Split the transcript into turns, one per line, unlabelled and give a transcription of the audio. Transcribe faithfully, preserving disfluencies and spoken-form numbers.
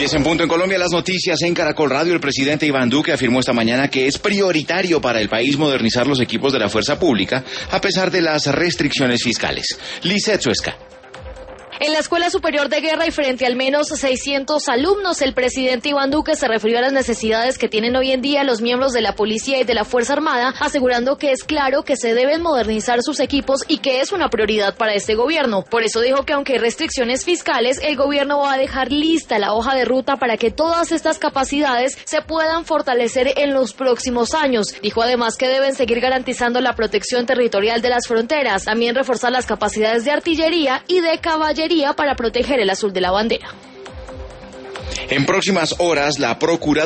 diez en punto en Colombia, las noticias en Caracol Radio. El presidente Iván Duque afirmó esta mañana que es prioritario para el país modernizar los equipos de la fuerza pública a pesar de las restricciones fiscales. Lizeth Suesca.
En la Escuela Superior de Guerra y frente al menos seiscientos alumnos, el presidente Iván Duque se refirió a las necesidades que tienen hoy en día los miembros de la Policía y de la Fuerza Armada, asegurando que es claro que se deben modernizar sus equipos y que es una prioridad para este gobierno. Por eso dijo que aunque hay restricciones fiscales, el gobierno va a dejar lista la hoja de ruta para que todas estas capacidades se puedan fortalecer en los próximos años. Dijo además que deben seguir garantizando la protección territorial de las fronteras, también reforzar las capacidades de artillería y de caballería para proteger el azul de la bandera.
En próximas horas, la Procuraduría